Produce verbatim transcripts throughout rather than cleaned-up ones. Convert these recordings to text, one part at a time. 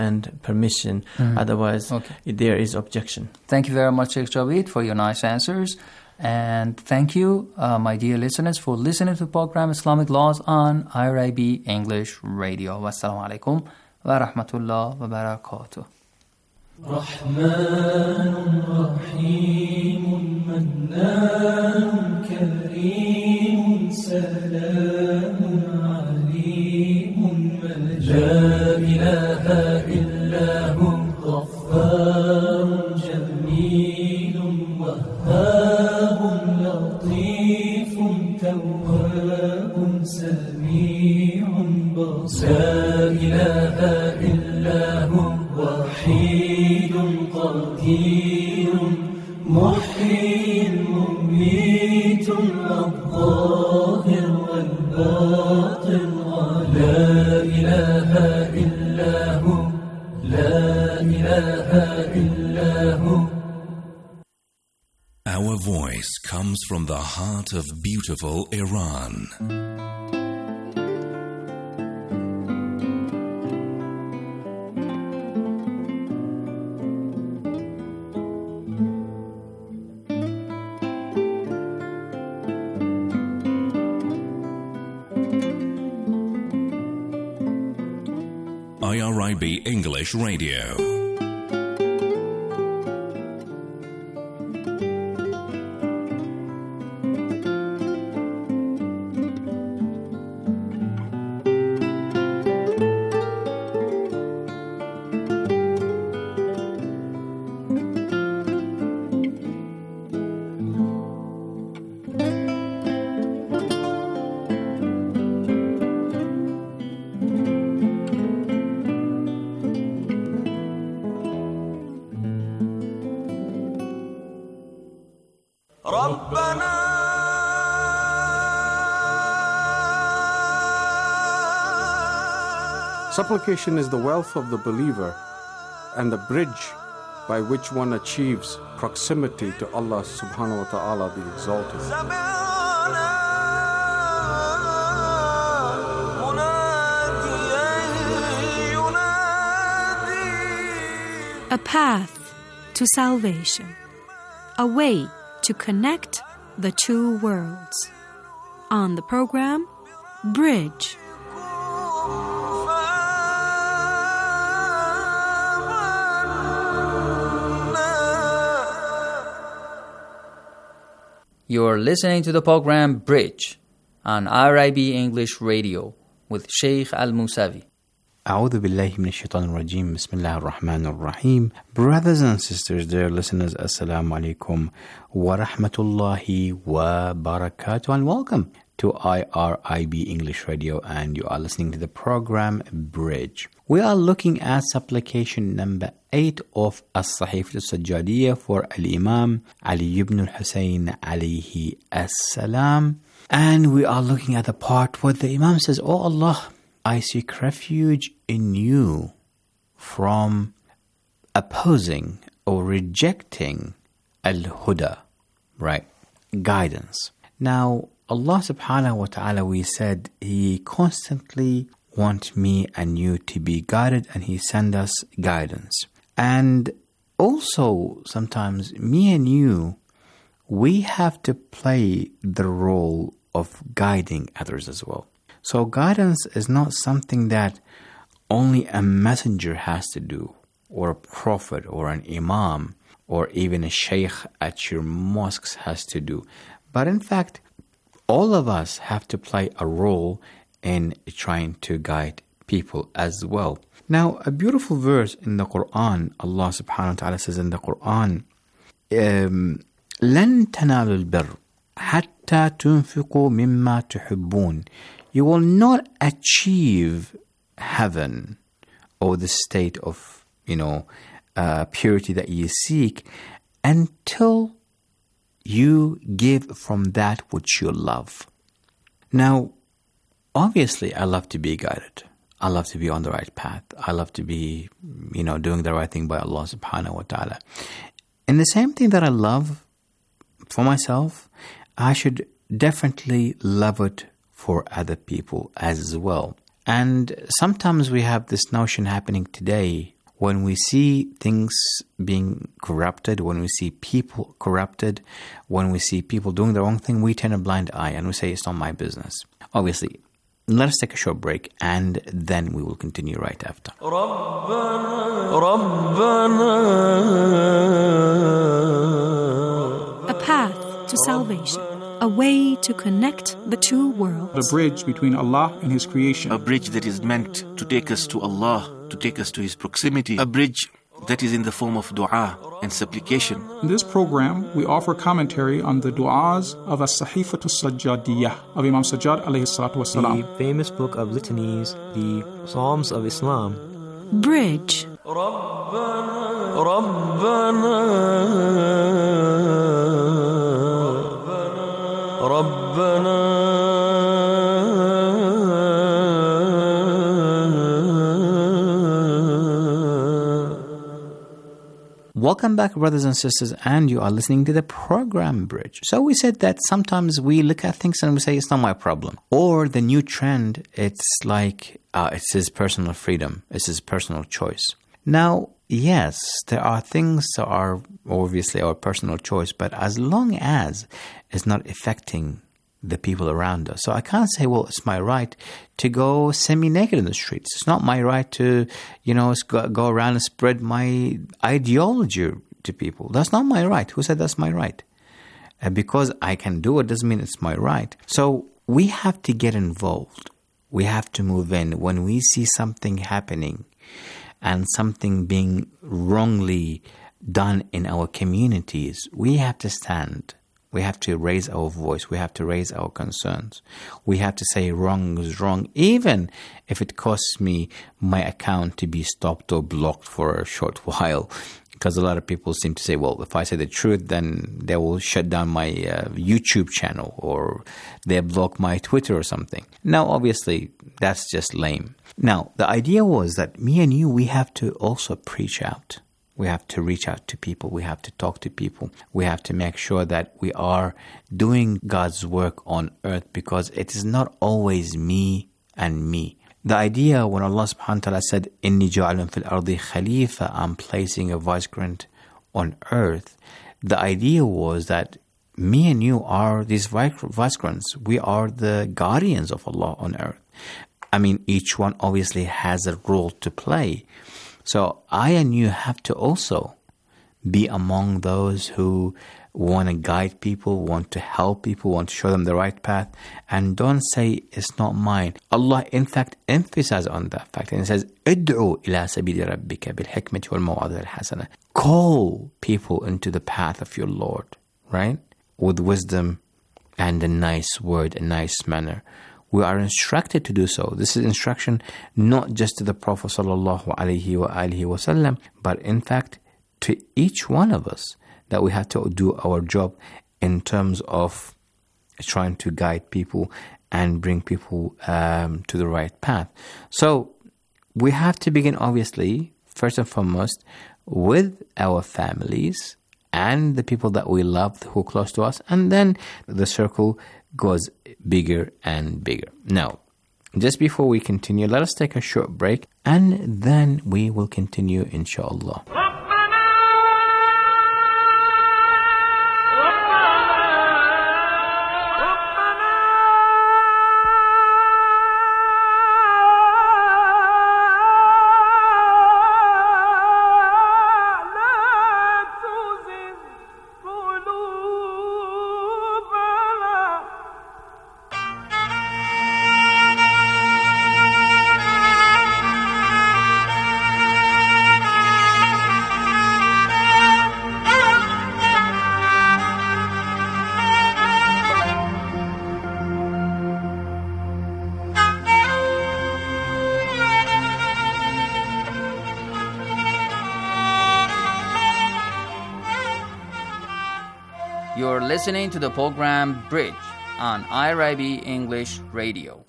and permission. Mm-hmm. Otherwise, okay. there is objection. Thank you very much, Sheikh Javeed, for your nice answers. And thank you, uh, my dear listeners, for listening to the program Islamic Laws on I R I B English Radio. Wassalamu alaikum wa rahmatullah wa barakatuh. رحمن رحيم منان كريم سلام عليم لا إله إلا هو غفار جميل وهاب لطيف تواب سميع بصير لا إله إلا هو وحيد قدير محيي مميت الظاهر والباطن لا إله إلا هو لا إله إلا هو. Our voice comes from the heart of beautiful Iran. I R I B English Radio. Supplication is the wealth of the believer and the bridge by which one achieves proximity to Allah subhanahu wa ta'ala the Exalted. A path to salvation, a way to connect the two worlds. On the program, Bridge. You're listening to the program Bridge on I R I B English Radio with Sheikh Al-Musavi. أعوذ بالله من الشيطان الرجيم بسم الله الرحمن الرحيم. Brothers and sisters, dear listeners, Assalamu alaikum wa rahmatullahi wa barakatuh, and welcome to I R I B English Radio, and you are listening to the program Bridge. We are looking at supplication number eight of As-Sahifat As-Sajjadiyya for Al-Imam Ali ibn al-Husayn alayhi as-salam. And we are looking at the part where the Imam says, "Oh Allah, I seek refuge in you from opposing or rejecting al-huda," right? Guidance. Now, Allah subhanahu wa ta'ala, we said, He constantly wants me and you to be guided, and He sends us guidance. And also, sometimes me and you, we have to play the role of guiding others as well. So guidance is not something that only a messenger has to do, or a prophet, or an imam, or even a sheikh at your mosques has to do. But in fact, all of us have to play a role in trying to guide people as well. Now, a beautiful verse in the Quran, Allah subhanahu wa ta'ala says in the Quran, um, لَن تَنَالُوا الْبِرَّ حَتَّى تُنْفِقُوا مِمَّا تُحِبُّونَ. You will not achieve heaven or the state of, you know, uh, purity that you seek until you give from that which you love. Now, obviously, I love to be guided. I love to be on the right path. I love to be, you know, doing the right thing by Allah subhanahu wa ta'ala. And the same thing that I love for myself, I should definitely love it for other people as well. And sometimes we have this notion happening today when we see things being corrupted, when we see people corrupted, when we see people doing the wrong thing, we turn a blind eye and we say, it's not my business. Obviously, let us take a short break and then we will continue right after. A path to salvation. A way to connect the two worlds. The bridge between Allah and His creation. A bridge that is meant to take us to Allah, to take us to His proximity. A bridge that is in the form of dua and supplication. In this program, we offer commentary on the du'as of As-Sahifatu Sajjadiyah of Imam Sajjad alayhi salatu wasalam. The famous book of litanies, the Psalms of Islam. Bridge. Welcome back, brothers and sisters, and you are listening to the program Bridge. So we said that sometimes we look at things and we say, it's not my problem. Or the new trend, it's like, uh, it's his personal freedom, it's his personal choice. Now, yes, there are things that are obviously our personal choice, but as long as it's not affecting the people around us. So I can't say, well, it's my right to go semi-naked in the streets. It's not my right to, you know, go, go around and spread my ideology to people. That's not my right. Who said that's my right? Uh, because I can do it doesn't mean it's my right. So we have to get involved. We have to move in. When we see something happening and something being wrongly done in our communities, we have to stand. We have to raise our voice. We have to raise our concerns. We have to say wrong is wrong, even if it costs me my account to be stopped or blocked for a short while. Because a lot of people seem to say, well, if I say the truth, then they will shut down my uh, YouTube channel or they block my Twitter or something. Now, obviously, that's just lame. Now, the idea was that me and you, we have to also preach out. We have to reach out to people. We have to talk to people. We have to make sure that we are doing God's work on earth, because it is not always me and me. The idea when Allah subhanahu wa ta'ala said, Inni ja'alun fil ardi khalifa, I'm placing a vicegerent on earth. The idea was that me and you are these vicegerents. We are the guardians of Allah on earth. I mean, each one obviously has a role to play. So I and you have to also be among those who want to guide people, want to help people, want to show them the right path. And don't say, it's not mine. Allah, in fact, emphasizes on that fact. And it says, Id'u ila sabili rabbika bil hikmati wal maw'adati al hasana. Call people into the path of your Lord, right? With wisdom and a nice word, a nice manner. We are instructed to do so. This is instruction not just to the Prophet sallallahu alaihi wa alihi wasallam, but in fact to each one of us, that we have to do our job in terms of trying to guide people and bring people um, to the right path. So we have to begin, obviously, first and foremost, with our families and the people that we love who are close to us, and then the circle goes bigger and bigger. Now, just before we continue, let us take a short break and then we will continue, inshallah. You're listening to the program Bridge on I R I B English Radio.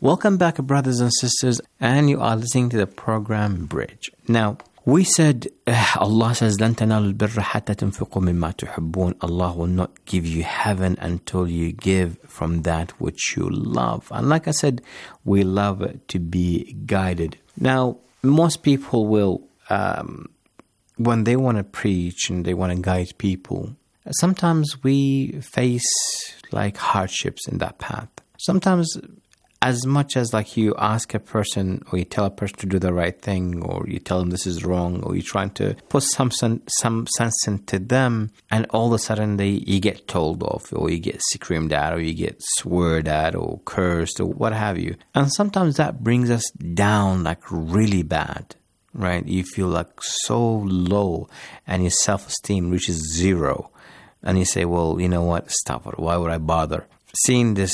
Welcome back, brothers and sisters, and you are listening to the program Bridge. Now, we said, uh, Allah says, لَن تَنَالُوا الْبِرَّ حَتَّى تُنْفِقُوا مِمَّا تُحِبُّونَ. Allah will not give you heaven until you give from that which you love. And like I said, we love to be guided. Now, most people will, um, when they want to preach and they want to guide people, sometimes we face like hardships in that path. Sometimes as much as like you ask a person or you tell a person to do the right thing, or you tell them this is wrong, or you're trying to put some sen- some sense into them, and all of a sudden they you get told off, or you get screamed at, or you get sweared at, or cursed, or what have you. And sometimes that brings us down like really bad, right? You feel like so low and your self-esteem reaches zero. And you say, well, you know what, stop it. Why would I bother? Seeing this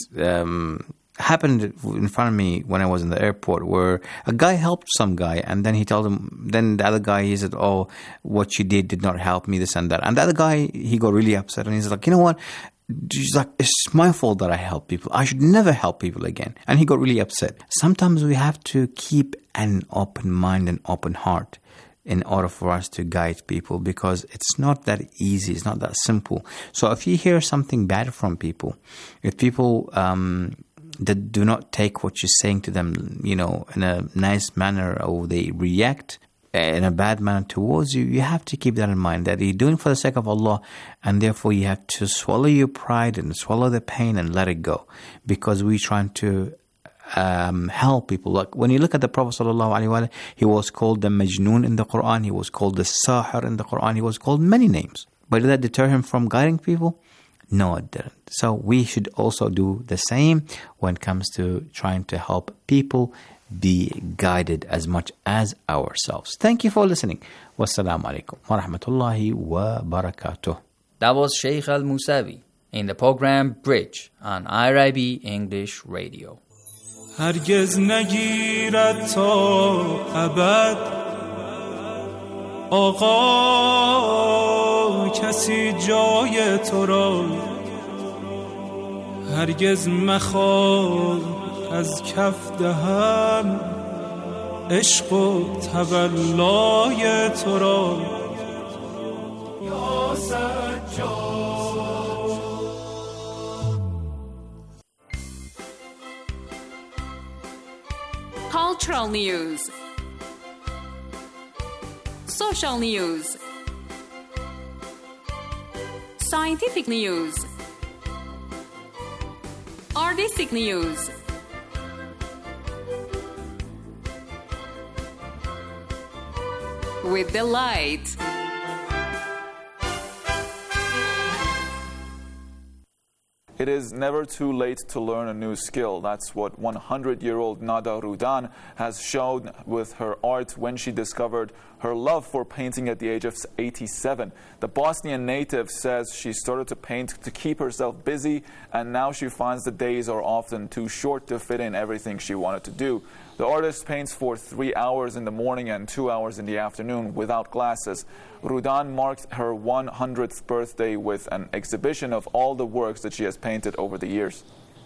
um, happened in front of me when I was in the airport, where a guy helped some guy, and then he told him, then the other guy, he said, oh, what you did did not help me, this and that. And the other guy, he got really upset, and he's like, you know what? He's like, it's my fault that I help people. I should never help people again. And he got really upset. Sometimes we have to keep an open mind and open heart in order for us to guide people, because it's not that easy. It's not that simple. So if you hear something bad from people, if people um, that do not take what you're saying to them, you know, in a nice manner, or they react in a bad manner towards you, you have to keep that in mind, that you're doing for the sake of Allah, and therefore you have to swallow your pride and swallow the pain and let it go, because we're trying to Um, help people. Like when you look at the Prophet sallallahu alaihi wasallam, he was called the Majnoon in the Quran, he was called the Sahir in the Quran, he was called many names. But did that deter him from guiding people? No, it didn't. So we should also do the same when it comes to trying to help people be guided as much as ourselves. Thank you for listening. Wassalamu alaikum wa rahmatullahi wa barakatuh. That was Sheikh Al-Musawi in the program Bridge on I R I B English Radio. هرگز نگیرد تا ابد آقا کسی جای تو را، هرگز مخواه از کف دهم عشق و تولای تو را. یا سجاد Cultural news, social news, scientific news, artistic news, with delight. It is never too late to learn a new skill. That's what one hundred-year-old Nada Rudan has shown with her art when she discovered her love for painting at the age of eighty-seven. The Bosnian native says she started to paint to keep herself busy, and now she finds the days are often too short to fit in everything she wanted to do. The artist paints for three hours in the morning and two hours in the afternoon without glasses. Rudan marked her one hundredth birthday with an exhibition of all the works that she has painted over the years.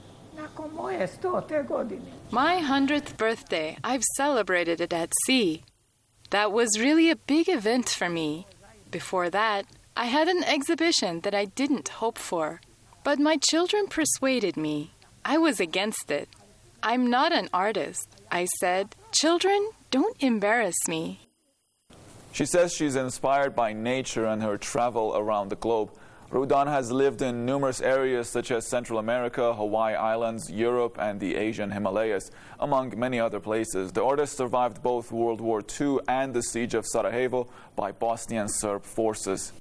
My hundredth birthday, I've celebrated it at sea. That was really a big event for me. Before that, I had an exhibition that I didn't hope for. But my children persuaded me. I was against it. I'm not an artist. I said, children, don't embarrass me. She says she's inspired by nature and her travel around the globe. Rudan has lived in numerous areas such as Central America, Hawaii Islands, Europe, and the Asian Himalayas, among many other places. The artist survived both World War Two and the siege of Sarajevo by Bosnian Serb forces.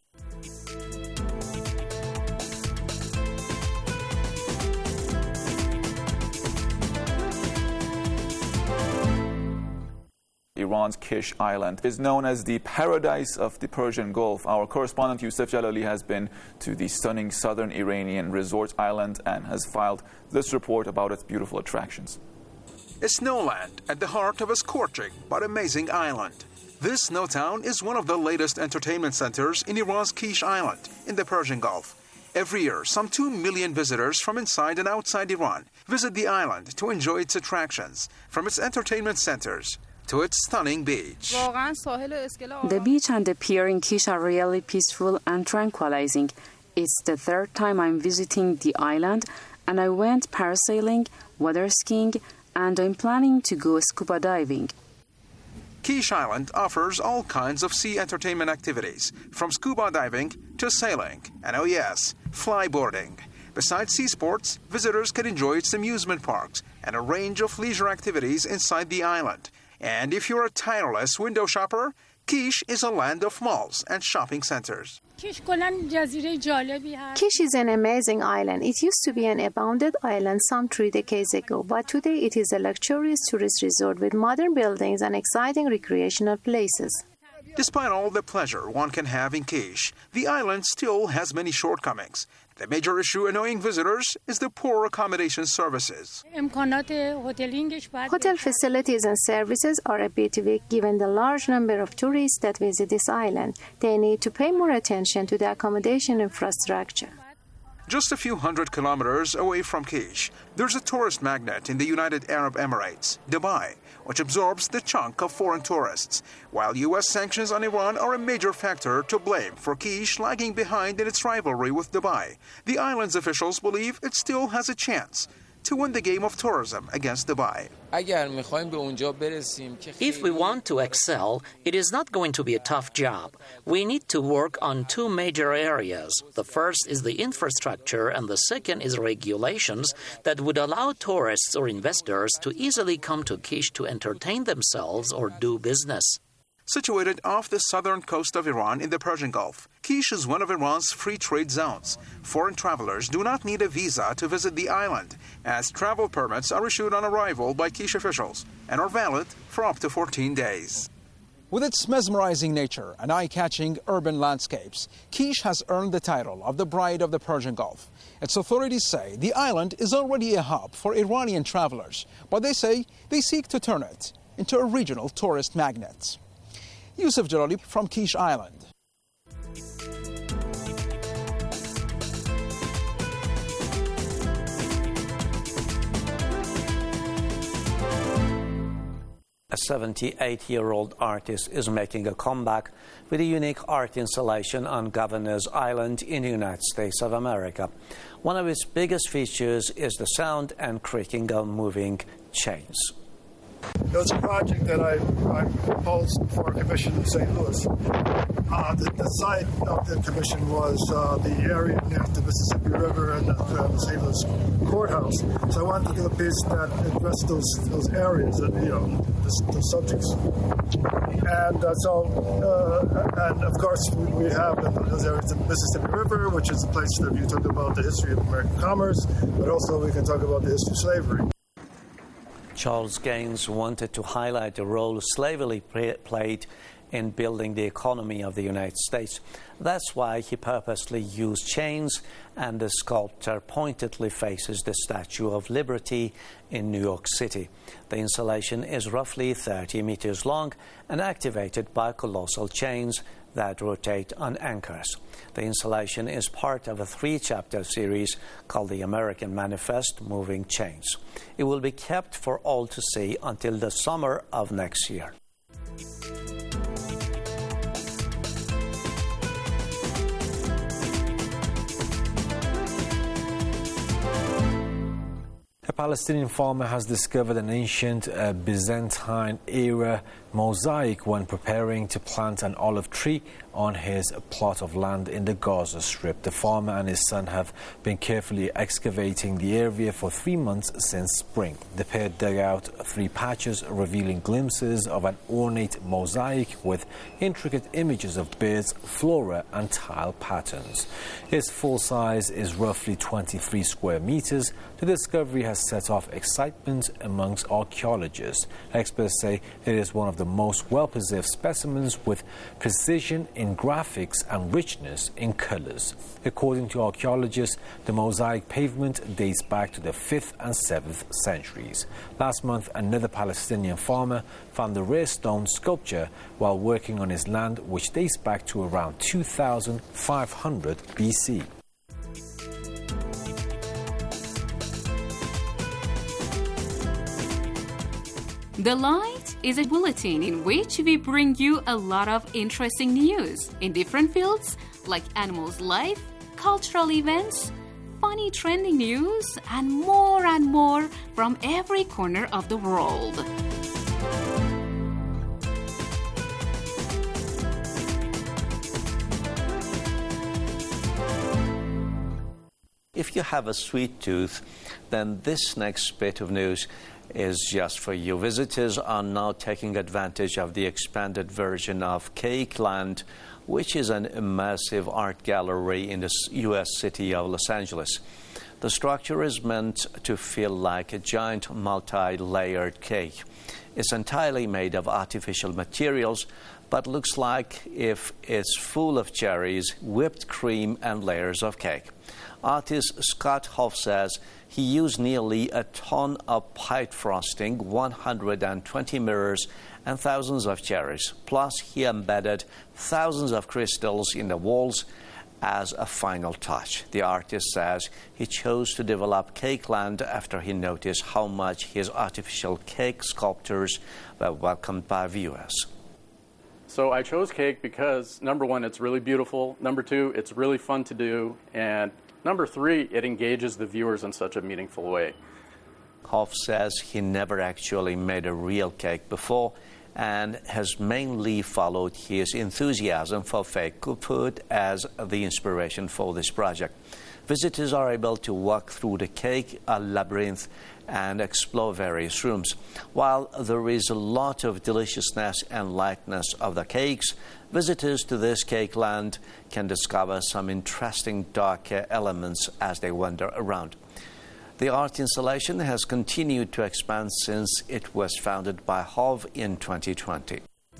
Iran's Kish Island is known as the paradise of the Persian Gulf. Our correspondent Yusuf Jalali has been to the stunning southern Iranian resort island and has filed this report about its beautiful attractions. A snowland at the heart of a scorching but amazing island. This snow town is one of the latest entertainment centers in Iran's Kish Island in the Persian Gulf. Every year, some two million visitors from inside and outside Iran visit the island to enjoy its attractions, from its entertainment centers to its stunning beach. The beach and the pier in Kish are really peaceful and tranquilizing. It's the third time I'm visiting the island, and I went parasailing, water skiing, and I'm planning to go scuba diving. Kish Island offers all kinds of sea entertainment activities, from scuba diving to sailing, and oh yes, flyboarding. Besides sea sports, visitors can enjoy its amusement parks and a range of leisure activities inside the island. And if you're a tireless window shopper, Kish is a land of malls and shopping centers. Kish is an amazing island. It used to be an abandoned island some three decades ago, but today it is a luxurious tourist resort with modern buildings and exciting recreational places. Despite all the pleasure one can have in Kish, the island still has many shortcomings. The major issue annoying visitors is the poor accommodation services. Hotel facilities and services are a bit weak given the large number of tourists that visit this island. They need to pay more attention to the accommodation infrastructure. Just a few hundred kilometers away from Kish, there's a tourist magnet in the United Arab Emirates, Dubai, which absorbs the chunk of foreign tourists, while U S sanctions on Iran are a major factor to blame for Kish lagging behind in its rivalry with Dubai. The island's officials believe it still has a chance to win the game of tourism against Dubai. If we want to excel, it is not going to be a tough job. We need to work on two major areas. The first is the infrastructure, and the second is regulations that would allow tourists or investors to easily come to Kish to entertain themselves or do business. Situated off the southern coast of Iran in the Persian Gulf, Kish is one of Iran's free trade zones. Foreign travelers do not need a visa to visit the island, as travel permits are issued on arrival by Kish officials and are valid for up to fourteen days. With its mesmerizing nature and eye-catching urban landscapes, Kish has earned the title of the Bride of the Persian Gulf. Its authorities say the island is already a hub for Iranian travelers, but they say they seek to turn it into a regional tourist magnet. Yusuf Jalali from Kish Island. A seventy-eight-year-old artist is making a comeback with a unique art installation on Governor's Island in the United States of America. One of its biggest features is the sound and creaking of moving chains. It was a project that I, I proposed for a commission in Saint Louis. Uh, the, the site of the commission was uh, the area near the Mississippi River and uh, the Saint Louis courthouse. So I wanted to do a piece that addressed those those areas, and you know, those, those subjects. And uh, so, uh, and of course, we, we have in those areas the Mississippi River, which is a place that you talk about the history of American commerce, but also we can talk about the history of slavery. Charles Gaines wanted to highlight the role slavery played in building the economy of the United States. That's why he purposely used chains, and the sculpture pointedly faces the Statue of Liberty in New York City. The installation is roughly thirty meters long and activated by colossal chains that rotate on anchors. The installation is part of a three-chapter series called The American Manifest, Moving Chains. It will be kept for all to see until the summer of next year. A Palestinian farmer has discovered an ancient uh, Byzantine-era mosaic when preparing to plant an olive tree on his plot of land in the Gaza Strip. The farmer and his son have been carefully excavating the area for three months since spring. The pair dug out three patches, revealing glimpses of an ornate mosaic with intricate images of birds, flora and tile patterns. Its full size is roughly twenty-three square meters. The discovery has set off excitement amongst archaeologists. Experts say it is one of the most well-preserved specimens with precision in graphics and richness in colors. According to archaeologists, the mosaic pavement dates back to the fifth and seventh centuries. Last month, another Palestinian farmer found the rare stone sculpture while working on his land, which dates back to around two thousand five hundred B C. The Light is a bulletin in which we bring you a lot of interesting news in different fields like animals' life, cultural events, funny trending news, and more and more from every corner of the world. If you have a sweet tooth, then this next bit of news is just for you. Visitors are now taking advantage of the expanded version of Cake Land, which is an immersive art gallery in the U S city of Los Angeles. The structure is meant to feel like a giant multi-layered cake. It's entirely made of artificial materials, but looks like if it's full of cherries, whipped cream, and layers of cake. Artist Scott Hoff says he used nearly a ton of pie frosting, one hundred twenty mirrors, and thousands of cherries. Plus, he embedded thousands of crystals in the walls as a final touch. The artist says he chose to develop Cake Land after he noticed how much his artificial cake sculptures were welcomed by viewers. So I chose cake because, number one, it's really beautiful. Number two, it's really fun to do. And number three, it engages the viewers in such a meaningful way. Hoff says he never actually made a real cake before and has mainly followed his enthusiasm for fake food as the inspiration for this project. Visitors are able to walk through the cake a labyrinth and explore various rooms. While there is a lot of deliciousness and lightness of the cakes, visitors to this Cake Land can discover some interesting darker elements as they wander around. The art installation has continued to expand since it was founded by Hoff in twenty twenty.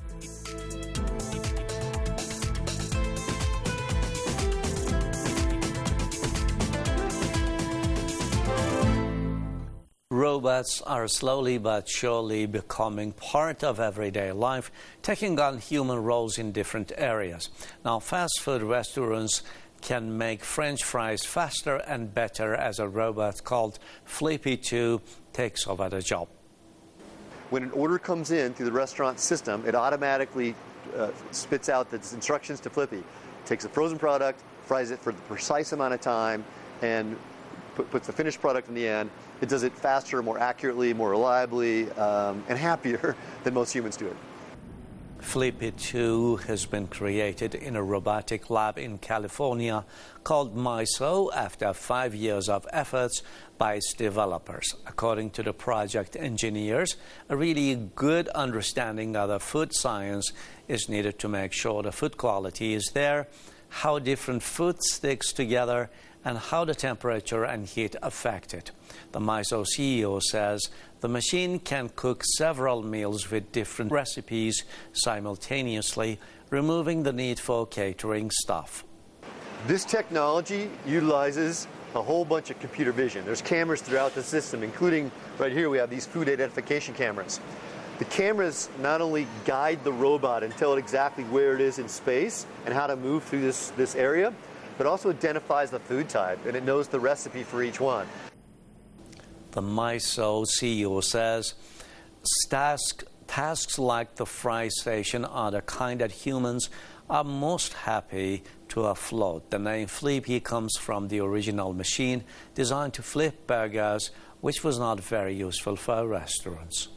Robots are slowly but surely becoming part of everyday life, taking on human roles in different areas. Now, fast food restaurants can make French fries faster and better as a robot called Flippy two takes over the job. When an order comes in through the restaurant system, it automatically uh, spits out the instructions to Flippy. Takes a frozen product, fries it for the precise amount of time, and put, puts the finished product in the end. It does it faster, more accurately, more reliably, um, and happier than most humans do it. Flippy two has been created in a robotic lab in California called MISO after five years of efforts by its developers. According to the project engineers, a really good understanding of the food science is needed to make sure the food quality is there, how different food sticks together, and how the temperature and heat affect it. The MISO C E O says the machine can cook several meals with different recipes simultaneously, removing the need for catering staff. This technology utilizes a whole bunch of computer vision. There's cameras throughout the system, including right here we have these food identification cameras. The cameras not only guide the robot and tell it exactly where it is in space and how to move through this, this area, but also identifies the food type, and it knows the recipe for each one. The MISO C E O says task, tasks like the fry station are the kind that humans are most happy to offload. The name Flippy comes from the original machine designed to flip burgers, which was not very useful for restaurants.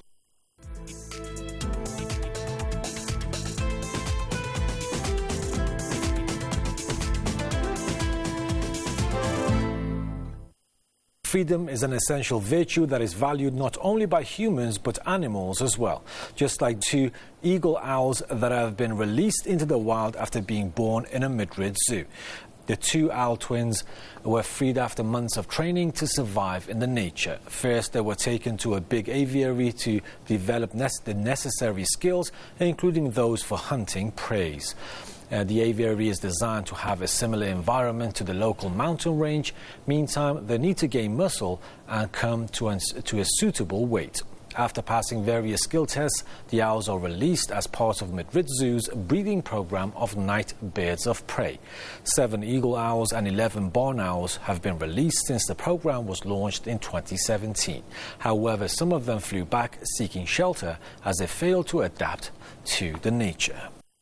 Freedom is an essential virtue that is valued not only by humans but animals as well. Just like two eagle owls that have been released into the wild after being born in a Madrid zoo. The two owl twins were freed after months of training to survive in the nature. First, they were taken to a big aviary to develop ne- the necessary skills, including those for hunting prey. Uh, the aviary is designed to have a similar environment to the local mountain range. Meantime, they need to gain muscle and come to, an, to a suitable weight. After passing various skill tests, the owls are released as part of Madrid Zoo's breeding program of night birds of prey. Seven eagle owls and eleven barn owls have been released since the program was launched in twenty seventeen. However, some of them flew back seeking shelter as they failed to adapt to the nature.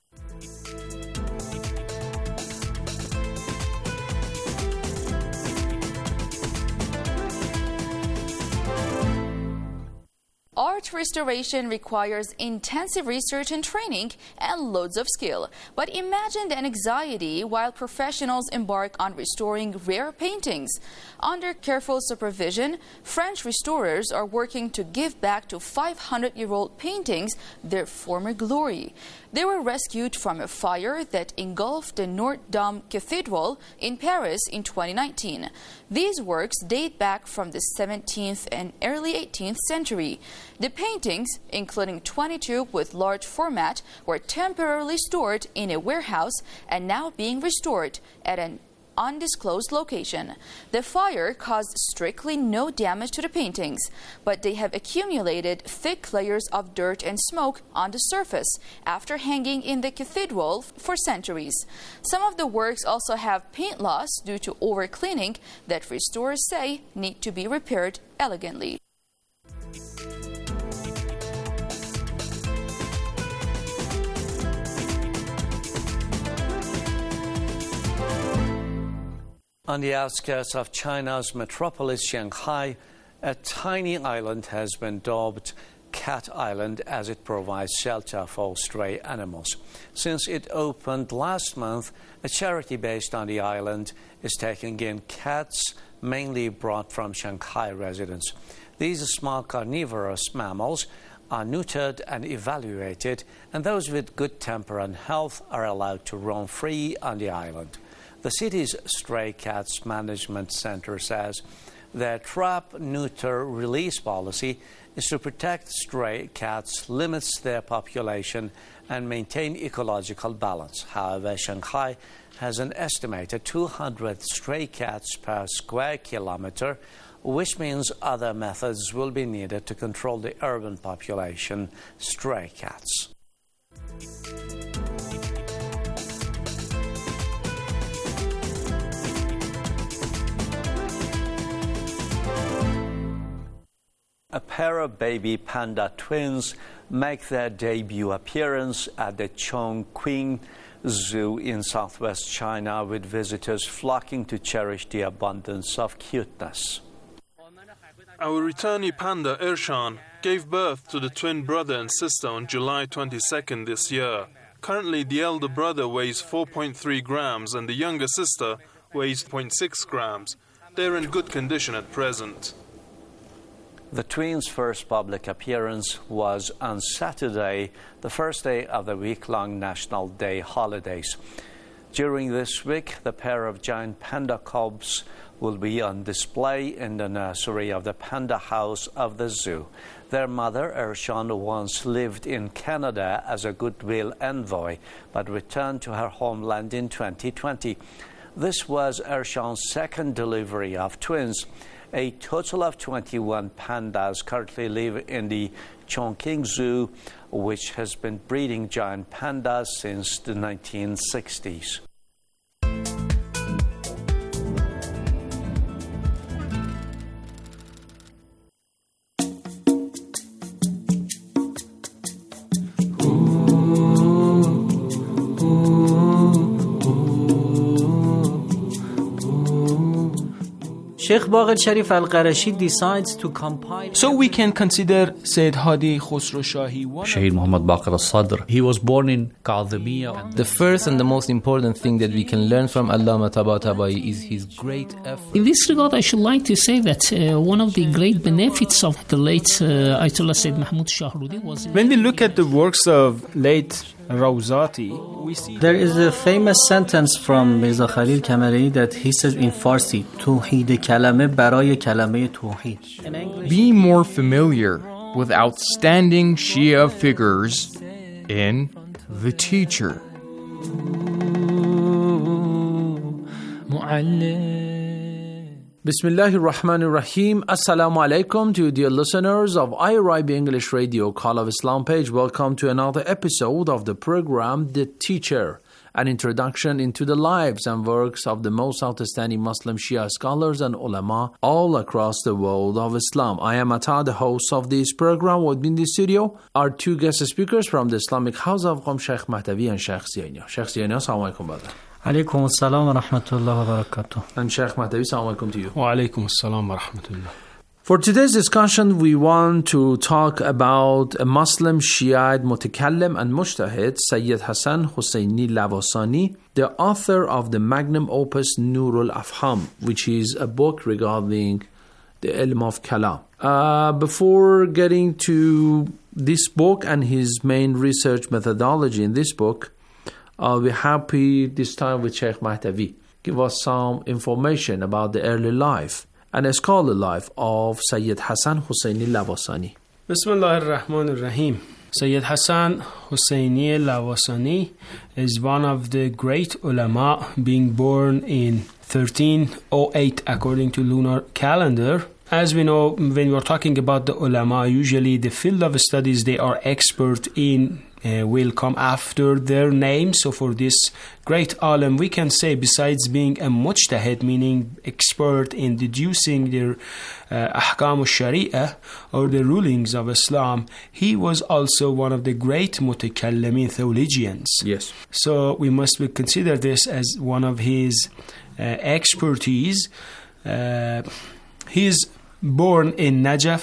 Art restoration requires intensive research and training and loads of skill. But imagine the anxiety while professionals embark on restoring rare paintings. Under careful supervision, French restorers are working to give back to five hundred year old paintings their former glory. They were rescued from a fire that engulfed the Notre Dame Cathedral in Paris in twenty nineteen. These works date back from the seventeenth and early eighteenth century. The paintings, including twenty-two with large format, were temporarily stored in a warehouse and now being restored at an undisclosed location. The fire caused strictly no damage to the paintings, but they have accumulated thick layers of dirt and smoke on the surface after hanging in the cathedral for centuries. Some of the works also have paint loss due to overcleaning that restorers say need to be repaired elegantly. On the outskirts of China's metropolis, Shanghai, a tiny island has been dubbed Cat Island as it provides shelter for stray animals. Since it opened last month, a charity based on the island is taking in cats mainly brought from Shanghai residents. These small carnivorous mammals are neutered and evaluated, and those with good temper and health are allowed to roam free on the island. The city's Stray Cats Management Center says their trap, neuter, release policy is to protect stray cats, limits their population, and maintain ecological balance. However, Shanghai has an estimated two hundred stray cats per square kilometer, which means other methods will be needed to control the urban population stray cats. A pair of baby panda twins make their debut appearance at the Chongqing Zoo in southwest China, with visitors flocking to cherish the abundance of cuteness. Our returnee panda Ershan gave birth to the twin brother and sister on July twenty-second this year. Currently, the elder brother weighs four point three grams and the younger sister weighs zero point six grams. They're in good condition at present. The twins' first public appearance was on Saturday, the first day of the week-long National Day holidays. During this week, the pair of giant panda cubs will be on display in the nursery of the Panda House of the zoo. Their mother, Ershan, once lived in Canada as a goodwill envoy, but returned to her homeland in twenty twenty. This was Ershan's second delivery of twins. A total of twenty-one pandas currently live in the Chongqing Zoo, which has been breeding giant pandas since the nineteen sixties. Sheikh Baqir Sharif Al-Qarashi decides to compile. So we can consider Sayyid Hadi Khosrow Shahi. Shaheed Muhammad Baqir Al-Sadr. He was born in Kadhimiya. The first and the most important thing that we can learn from Allama Tabatabai is his great effort. In this regard, I should like to say that uh, one of the great benefits of the late uh, Ayatollah Sayyid Mahmoud Shahrudi was... When we look at the works of late Rawzati, we see... There is a famous sentence from Mirza Khalil Kamari that he says in Farsi, Tawheed kalame baraye kalame tawheed. Be more familiar with outstanding Shia figures in The Teacher. Bismillahir Rahmanir Rahim. Assalamu alaikum to you, dear listeners of I R I B English Radio Call of Islam page. Welcome to another episode of the program The Teacher, an introduction into the lives and works of the most outstanding Muslim Shia scholars and ulama all across the world of Islam. I am Ata, the host of this program. With me in the studio are two guest speakers from the Islamic House of Qom, Sheikh Mahtavi and Sheikh Ziania. Sheikh Ziania, assalamu alaikum, brother. Alaikum assalam wa rahmatullahi wa barakatuh. And Sheikh Mahtavi, assalamu alaikum to you. Wa alaikum assalam wa rahmatullah. For today's discussion, we want to talk about a Muslim Shiite mutakallim and mujtahid, Sayyid Hassan Husseini Lavasani, the author of the magnum opus Nurul Afham, which is a book regarding the ilm of kalam. Uh, before getting to this book and his main research methodology in this book, I'll be happy this time with Sheikh Mahtavi. Give us some information about the early life and a scholarly life of Sayyid Hassan Husseini Lavasani. Bismillah ar-Rahman ar-Rahim. Sayyid Hassan Husseini Lavasani is one of the great ulama, being born in thirteen oh eight according to lunar calendar. As we know, when we're talking about the ulama, usually the field of studies they are expert in Uh, will come after their name. So for this great alim, we can say, besides being a mujtahid, meaning expert in deducing their uh, ahkam al-sharia or the rulings of Islam, he was also one of the great mutakallimin theologians. Yes. So we must consider this as one of his uh, expertise. Uh, he is born in Najaf.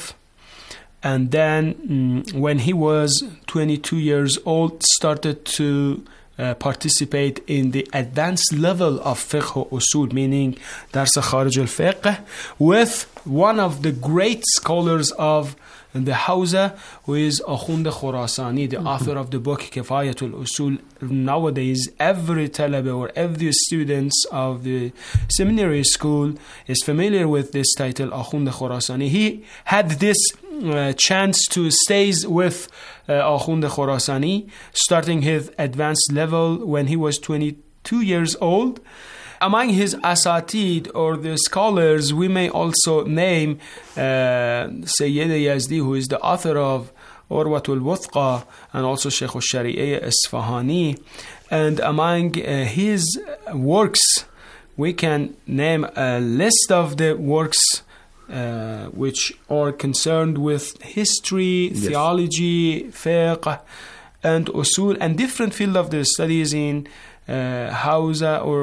And then mm, when he was twenty-two years old, started to uh, participate in the advanced level of fiqh usul, meaning dars kharij al-fiqh, with one of the great scholars of the Hawza, who is Akhund Khurasani, the mm-hmm. author of the book Kifayatul Usul. Nowadays, every talaba or every students of the seminary school is familiar with this title, Akhund Khurasani. He had this uh, chance to stay with uh, Akhund Khurasani, starting his advanced level when he was twenty-two years old. Among his asatid or the scholars, we may also name uh, Sayyid Yazdi, who is the author of Urwatul Wuthqa, and also Sheikh al-Shari'iyya Isfahani. And among uh, his works, we can name a list of the works uh, which are concerned with history, yes. theology, fiqh, and usul, and different field of the studies in uh, Hawza or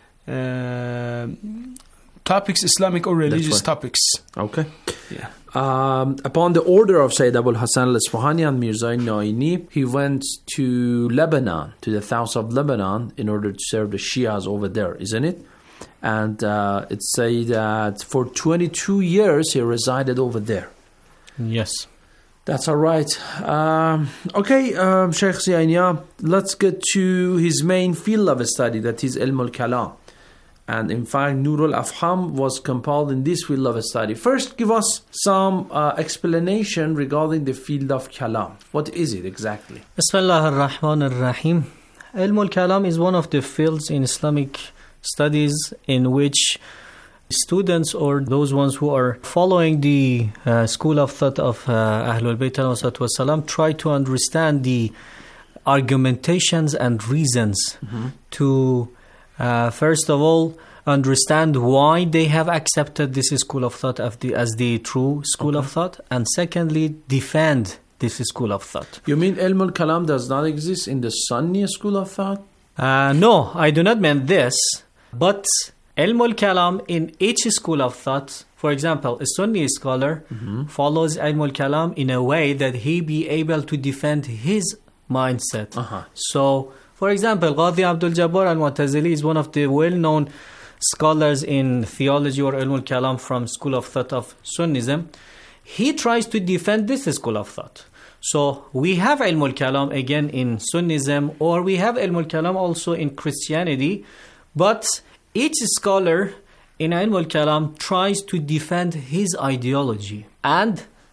Uh, topics, Islamic or religious right. topics. Okay. Yeah. Um, upon the order of Sayyid Abul Hassan al-Isfahani and Mirza Naini, he went to Lebanon, to the south of Lebanon, in order to serve the Shias over there, isn't it? And uh, it says that for twenty-two years he resided over there. Yes. That's all right. Um, okay, um, Sheikh Ziania, let's get to his main field of study, that is Ilm al-Kalam. And in fact, Nurul Afham was compiled in this field of study. First, give us some uh, explanation regarding the field of Kalam. What is it exactly? Bismillah ar-Rahman ar-Rahim. Ilm al-Kalam is one of the fields in Islamic studies in which students or those ones who are following the uh, school of thought of uh, Ahlul Bayt al-Salam try to understand the argumentations and reasons mm-hmm. to Uh, first of all, understand why they have accepted this school of thought as the, as the true school okay. of thought, and secondly, defend this school of thought. You mean Ilm al-Kalam does not exist in the Sunni school of thought? Uh, no, I do not mean this, but Ilm al-Kalam in each school of thought, for example, a Sunni scholar mm-hmm. follows Ilm al-Kalam in a way that he be able to defend his mindset. Uh-huh. So, for example, Qadi Abdul Jabbar al-Mu'tazili is one of the well-known scholars in theology or Ilm al-Kalam from school of thought of Sunnism. He tries to defend this school of thought. So we have Ilm al-Kalam again in Sunnism, or we have Ilm al-Kalam also in Christianity, but each scholar in Ilm al-Kalam tries to defend his ideology. And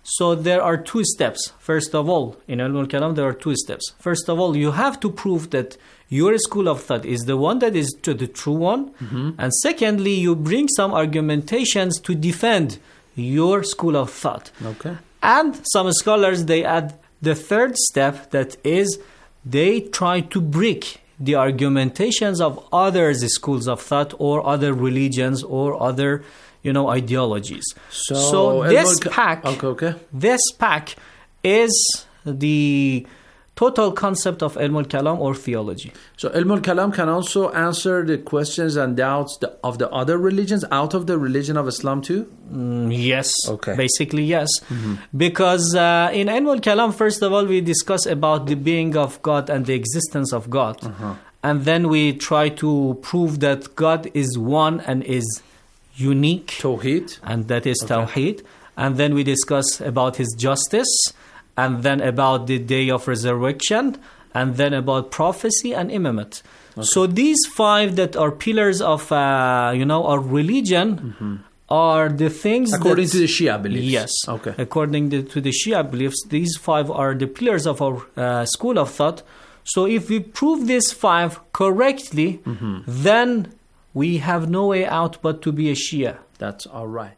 So there are two steps. First of all, in Ilm al-Kalam, there are two steps. First of all, you have to prove that your school of thought is the one that is to the true one. Mm-hmm. And secondly, you bring some argumentations to defend your school of thought. Okay. And some scholars, they add the third step, that is, they try to break the argumentations of other schools of thought or other religions or other, you know, ideologies. So, so this Ka- pack, okay, okay. this pack is the total concept of Ilm al-Kalam or theology. So Ilm al-Kalam can also answer the questions and doubts of the other religions out of the religion of Islam too? Mm, yes. Okay. Basically, yes. Mm-hmm. Because uh, in Ilm al-Kalam, first of all, we discuss about the being of God and the existence of God. Uh-huh. And then we try to prove that God is one and is unique. Tawheed. And that is okay. Tawheed. And then we discuss about His justice. And then about the day of resurrection, and then about prophecy and imamate. Okay. So these five that are pillars of, uh, you know, our religion mm-hmm. are the things according that, to the Shia beliefs. Yes. Okay. According to, to the Shia beliefs, these five are the pillars of our uh, school of thought. So if we prove these five correctly, mm-hmm. then we have no way out but to be a Shia. That's all right.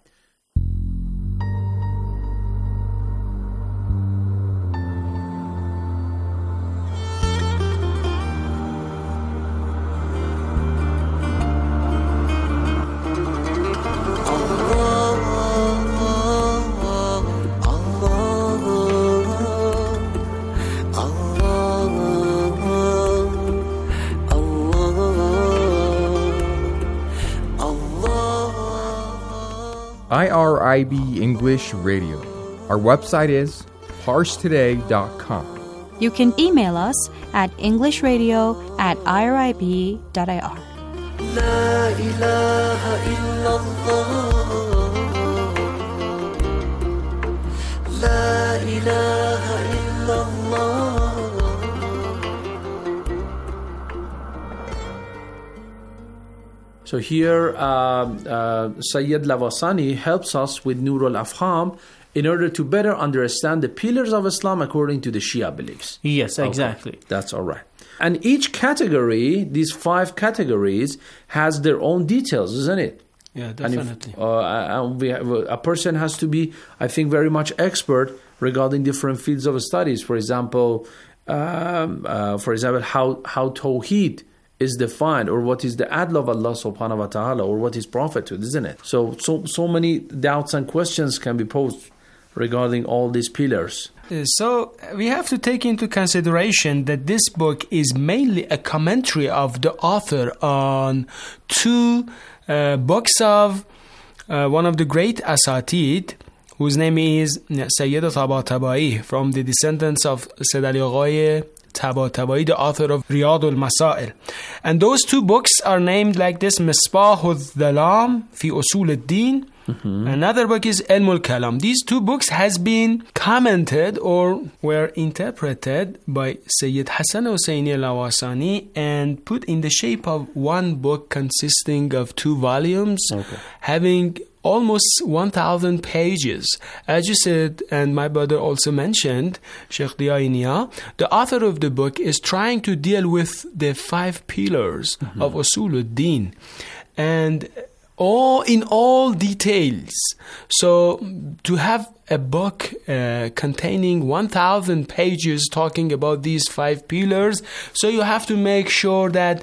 I R I B English Radio. Our website is harsh today dot com. You can email us at englishradio at irib dot ir. La ilaha illallah. La ilaha illallah. So here, uh, uh, Sayyid Lavasani helps us with Nur al-Afham in order to better understand the pillars of Islam according to the Shia beliefs. Yes, exactly. Okay, that's all right. And each category, these five categories, has their own details, isn't it? Yeah, definitely. And if, uh, and we have, a person has to be, I think, very much expert regarding different fields of studies. For example, um, uh, for example, how how Tawheed is defined, or what is the adl of Allah subhanahu wa ta'ala, or what is prophethood, isn't it? So, so, so many doubts and questions can be posed regarding all these pillars. So we have to take into consideration that this book is mainly a commentary of the author on two uh, books of uh, one of the great Asatid, whose name is Sayyid Tabatabai, from the descendants of Sayyid Ali Aghay Tabatabai, the author of Riyad al-Masail. And those two books are named like this: Misbah al-Dhalam fi Usul al-Din. Mm-hmm. Another book is Ilm al-Kalam. These two books has been commented or were interpreted by Sayyid Hassan Husseini Lavasani and put in the shape of one book consisting of two volumes, okay, having almost one thousand pages. As you said, and my brother also mentioned, Sheikh Diya, the author of the book is trying to deal with the five pillars mm-hmm. of Usul al-Din, and all in all details. So to have a book uh, containing one thousand pages talking about these five pillars, so you have to make sure that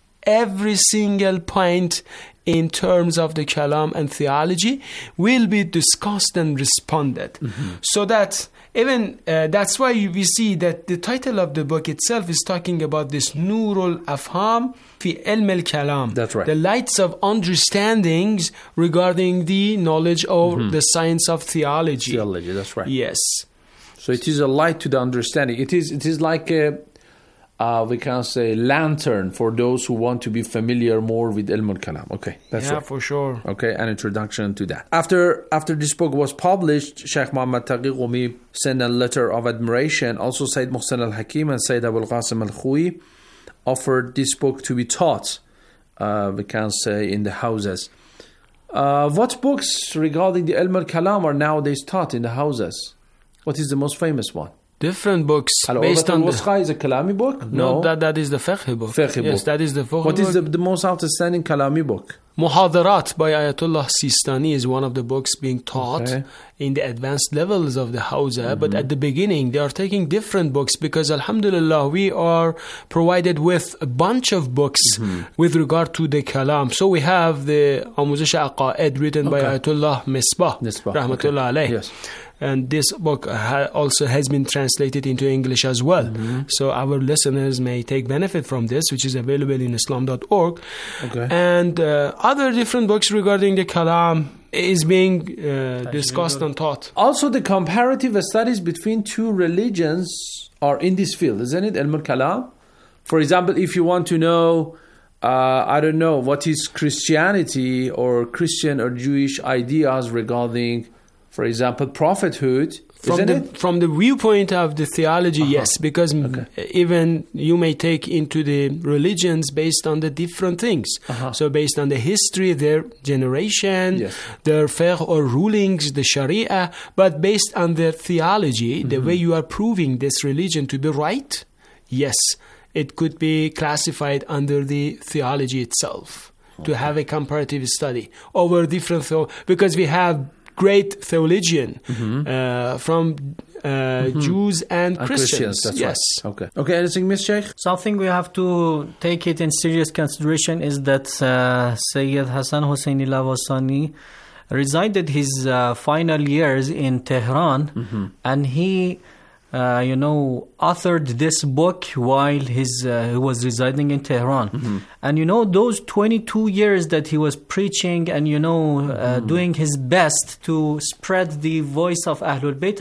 every single point in terms of the Kalam and theology will be discussed and responded. Mm-hmm. So that even uh, that's why we see that the title of the book itself is talking about this Nur al-Afham fi Ilm al-Kalam. That's right. The lights of understandings regarding the knowledge of mm-hmm. the science of theology. Theology, that's right. Yes. So it is a light to the understanding. It is it is like a Uh, we can say lantern for those who want to be familiar more with Ilm al-Kalam. Okay, that's yeah, right. for sure. Okay, an introduction to that. After after this book was published, Sheikh Muhammad Taqi Qumi sent a letter of admiration. Also, Sayyid Muhsin al-Hakim and Sayyid Abul Qasim al-Khoui offered this book to be taught, uh, we can say, in the houses Uh, what books regarding the Ilm al-Kalam are nowadays taught in the houses? What is the most famous one? Different books Al based on the... is a Kalami book? No, no, that that is the fiqh book. Fiqh yes, book. that is the fiqh What book. is the, the most outstanding Kalami book? Muhadarat by Ayatollah Sistani is one of the books being taught Okay. in the advanced levels of the Hawza. Mm-hmm. But at the beginning, they are taking different books because, alhamdulillah, we are provided with a bunch of books Mm-hmm. with regard to the Kalam. So we have the Amuzish Aqaid written by Okay. Ayatollah Misbah, Misbah, Rahmatullah okay. alayh. Yes. And this book ha- also has been translated into English as well. Mm-hmm. So our listeners may take benefit from this, which is available in islam dot org. Okay. And uh, other different books regarding the Kalam is being uh, discussed and taught. Also, the comparative studies between two religions are in this field, isn't it? Ilm al-Kalam. For example, if you want to know, uh, I don't know, what is Christianity or Christian or Jewish ideas regarding, for example, prophethood, From isn't the, it? from the viewpoint of the theology, Uh-huh. yes, because m- even you may take into the religions based on the different things. Uh-huh. So based on the history, their generation, Yes. their fiqh or rulings, the sharia, but based on their theology, the Mm-hmm. way you are proving this religion to be right, yes, it could be classified under the theology itself, to have a comparative study over different, theo- because we have great theologian uh, from uh, Jews and, And Christians. that's yes. right. Okay. Okay, anything, Miss Sheikh? Something we have to take it in serious consideration is that uh, Sayyid Hassan Husseini Lavasani resided his uh, final years in Tehran, Mm-hmm. and he, uh, you know, authored this book while his uh, he was residing in Tehran. Mm-hmm. And you know, those twenty-two years that he was preaching and you know uh, Mm-hmm. doing his best to spread the voice of Ahlul Bayt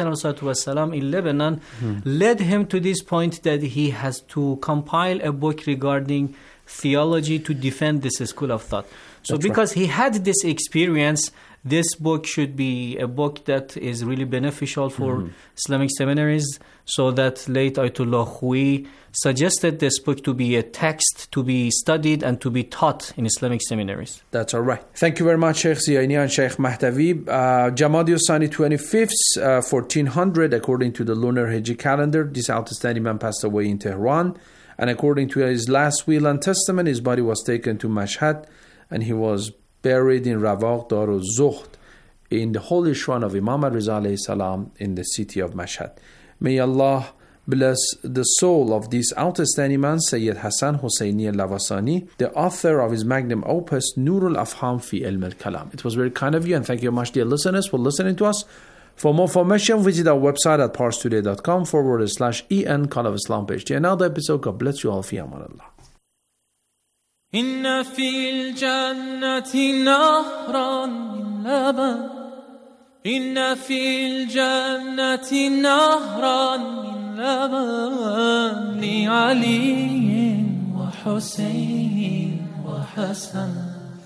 ﷺ in Lebanon Mm-hmm. led him to this point that he has to compile a book regarding theology to defend this school of thought. So That's because he had this experience, this book should be a book that is really beneficial for Mm-hmm. Islamic seminaries, so that late Ayatollah Khouei suggested this book to be a text to be studied and to be taught in Islamic seminaries. That's all right. Thank you very much, Sheikh Ziyaini and Sheikh Mahdavi. Uh, Jamadi Usani twenty-fifth, uh, fourteen hundred, according to the lunar Hijri calendar. This outstanding man passed away in Tehran. And according to his last will and testament, his body was taken to Mashhad and he was buried in Rawaq Darul Zuhd in the holy shrine of Imam al-Riza alayhi salam in the city of Mashhad. May Allah bless the soul of this outstanding man, Sayyid Hassan Husseini al-Lavasani, the author of his magnum opus, Nur al-Afham fi Ilm al-Kalam. It was very kind of you, and thank you very much, dear listeners, for listening to us. For more information, visit our website at parstoday.com forward slash en Call of Islam page. To another episode, God bless you all. Fi aman Allah. إن في الجنة نهرا من لبن إن في الجنة نهرا من لبن لعلي وحسين وحسن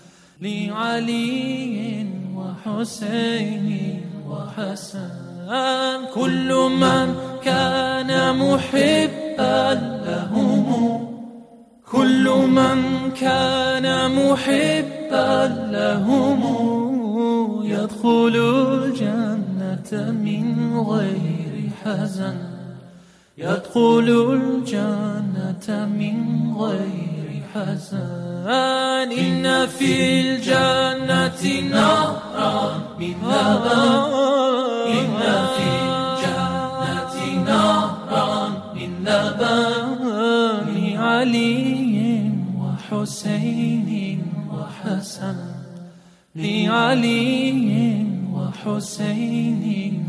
لعلي وحسين وحسن كل من كان محبا لهم كل من كان محبا لهم يدخل الجنة من غير حزن يدخل الجنة من غير حزن إن في الجنة نهرا من لبن إن في الجنة نهرا من لبن لعلي وحسين وحسن لعلي وحسين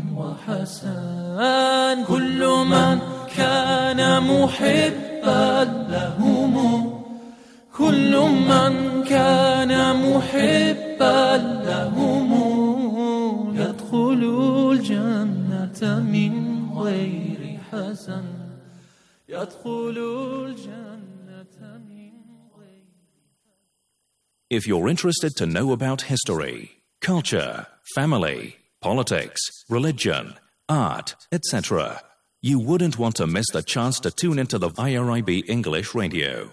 وحسن كل من كان محبا لهم كل من كان محبا لهم يدخل الجنة من غير حزن يدخل الجنة من غير. If you're interested to know about history, culture, family, politics, religion, art, et cetera, you wouldn't want to miss the chance to tune into the I R I B English Radio.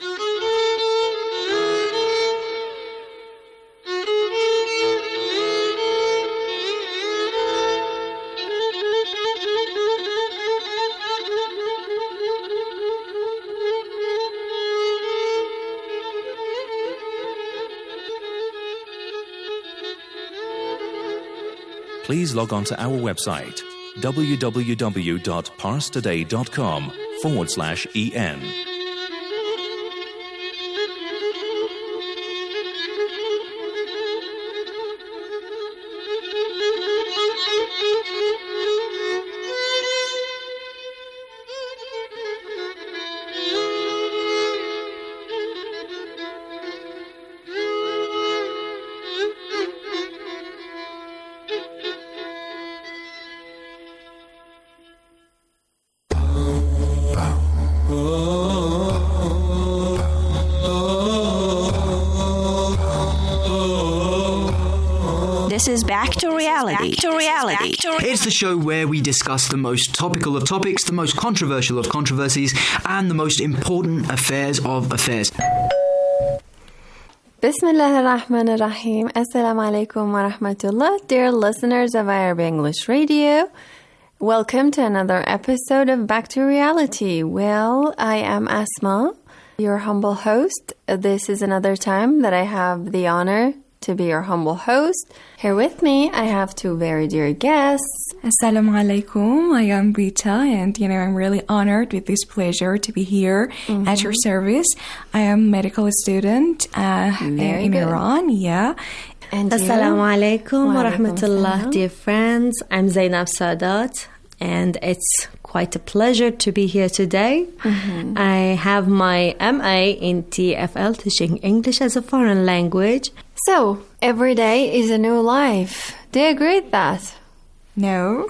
please log on to our website www.parstoday.com forward slash en. This is Back to Reality. Back to reality. Back to re- it's the show where we discuss the most topical of topics, the most controversial of controversies, and the most important affairs of affairs. Bismillah ar-Rahman ar-Rahim. Assalamu alaikum wa rahmatullah. Dear listeners of I R B English Radio, welcome to another episode of Back to Reality. Well, I am Asma, your humble host. This is another time that I have the honor to be your humble host. Here with me, I have two very dear guests. Assalamu alaikum. I am Bita, and you know, I'm really honored with this pleasure to be here mm-hmm. at your service. I am a medical student uh, in, in Iran, yeah. And Assalamu alaikum wa rahmatullah, dear friends. I'm Zainab Sadat, and it's quite a pleasure to be here today. Mm-hmm. I have my M A in T F L, teaching English as a foreign language. So, every day is a new life. Do you agree with that? No.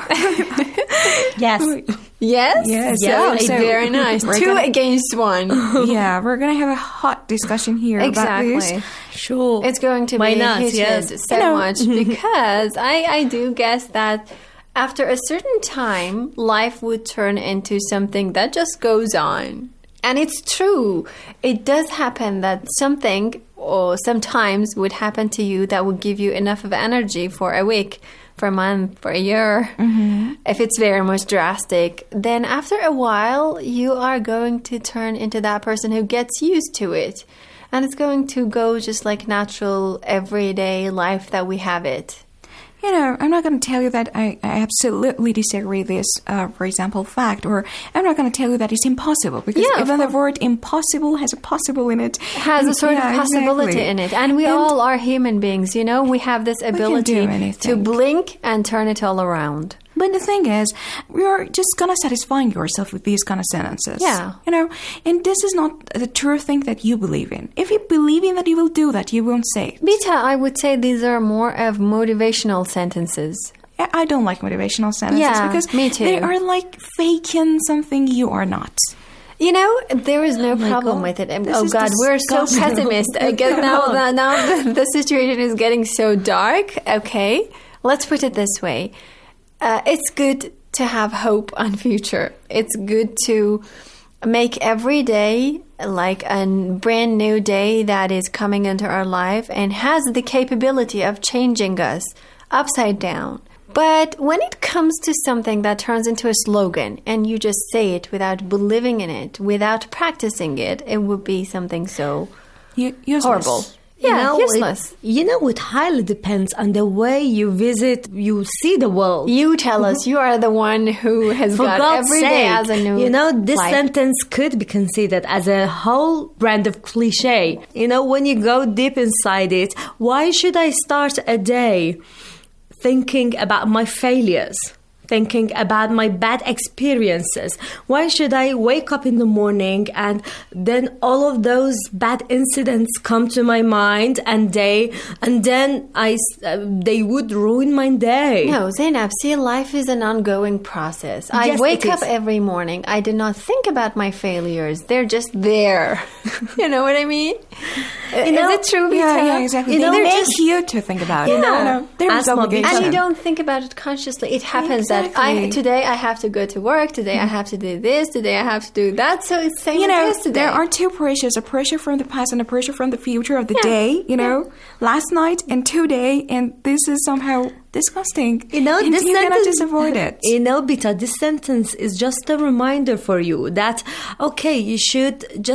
Yes. Yes? Yes. Yeah, so, so very nice. Two gonna, against one. Yeah, we're going to have a hot discussion here exactly. about this. Sure. It's going to Why be not? heated Yes. so you know. much because I, I do guess that after a certain time, life would turn into something that just goes on. And it's true. It does happen that something or sometimes would happen to you that would give you enough of energy for a week, for a month, for a year. Mm-hmm. If it's very much drastic, then after a while, you are going to turn into that person who gets used to it. And it's going to go just like natural, everyday life that we have it. You know, I'm not going to tell you that I, I absolutely disagree with this, uh, for example, fact, or I'm not going to tell you that it's impossible, because yeah, even the word impossible has a possible in it. Has a sort yeah, of possibility exactly. in it. And we and all are human beings, you know? We have this ability to blink and turn it all around. But the thing is, you're just going to satisfy yourself with these kind of sentences. Yeah. You know, and this is not the true thing that you believe in. If you believe in that you will do that, you won't say it. Bita, I would say these are more of motivational sentences. I don't like motivational sentences yeah, because me too. They are like faking something you are not. You know, there is no oh problem God. with it. This oh God, we're so pessimist. I guess now, that, now the, the situation is getting so dark. Okay, let's put it this way. Uh, it's good to have hope on future. It's good to make every day like a brand new day that is coming into our life and has the capability of changing us upside down. But when it comes to something that turns into a slogan and you just say it without believing in it, without practicing it, it would be something so U- horrible. Yeah, you know, useless. It, you know, it highly depends on the way you visit, you see the world. You tell us. You are the one who has For got God's every sake, day as a new You know, this life. sentence could be considered as a whole brand of cliche. You know, when you go deep inside it, why should I start a day thinking about my failures? Thinking about my bad experiences? Why should I wake up in the morning and then all of those bad incidents come to my mind and they and then I uh, they would ruin my day? No, Zainab, see, life is an ongoing process. I Yes, wake it up is. every morning. I do not think about my failures. They're just there. You know what I mean? You know, is it true, Vita? Yeah, yeah, exactly. You They know, make just, you to think about it. Yeah. You know, there's Asma, obligation. and you don't think about it consciously. It happens Exactly. that I today I have to go to work. Today I have to do this. Today I have to do that. So it's same You know, as yesterday. there are two pressures: a pressure from the past and a pressure from the future of the Yeah. day. You know, last night and today, and this is somehow disgusting. You know, and this you cannot sentence, just avoid it. You know, Bita, this sentence is just a reminder for you that, okay, you should just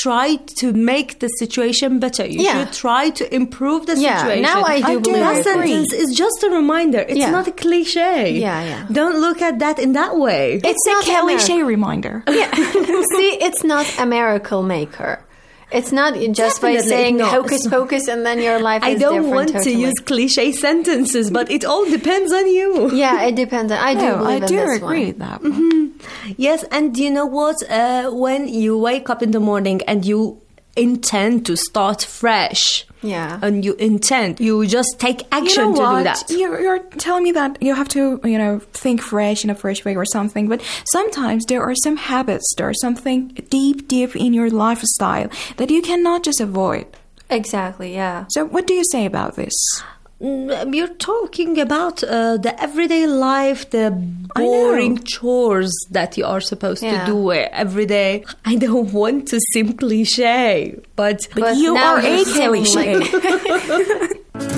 try to make the situation better. You Yeah. should try to improve the Yeah, situation. now I do believe That it. sentence is just a reminder. It's Yeah. not a cliche. Yeah, yeah. Don't look at that in that way. It's not a cliche Ameri- reminder. Yeah. See, it's not a miracle maker. It's not just by Definitely saying not. hocus pocus and then your life I is don't different. want totally. to use cliche sentences, but it all depends on you. Yeah, it depends. On, I do No, believe I in do this agree one. with that. Mm-hmm. Yes, and you know what? Uh, when you wake up in the morning and you intend to start fresh, yeah, and you intend, you just take action you know to what? do that. You're, you're telling me that you have to, you know, think fresh in a fresh way or something. But sometimes there are some habits, there are something deep, deep in your lifestyle that you cannot just avoid. Exactly. Yeah. So, what do you say about this? Mm, You're talking about uh, the everyday life, the boring chores that you are supposed Yeah. to do uh, every day. I don't want to seem cliche, but, But, But you now are a you're saying, cliche. like-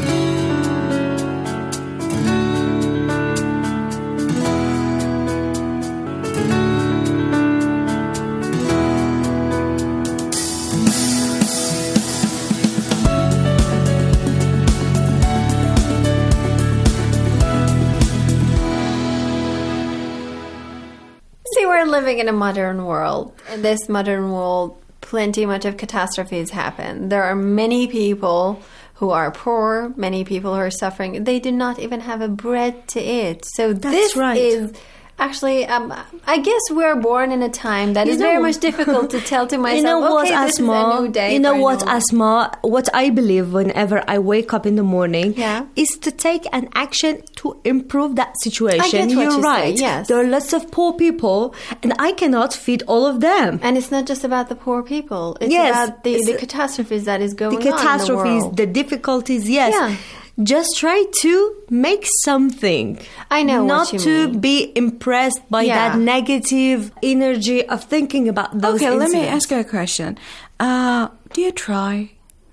See, we're living in a modern world. In this modern world, plenty much of catastrophes happen. There are many people who are poor, many people who are suffering. They do not even have a bread to eat. So That's this right. is actually, um, I guess we're born in a time that You is know- very much difficult to tell to myself, you know what, okay, this Asma? is a new day. You know for what, normal. Asma? What I believe whenever I wake up in the morning Yeah. is to take an action to improve that situation. I get what You're you say, right. yes. There are lots of poor people, and I cannot feed all of them. And it's not just about the poor people. It's Yes, about the, it's- the catastrophes that is going The on in the catastrophes, world. the difficulties, yes. Yeah. Just try to make something. I know Not what you to mean. be impressed by Yeah. that negative energy of thinking about those Okay, let me incidents. ask you a question. Uh, do you try?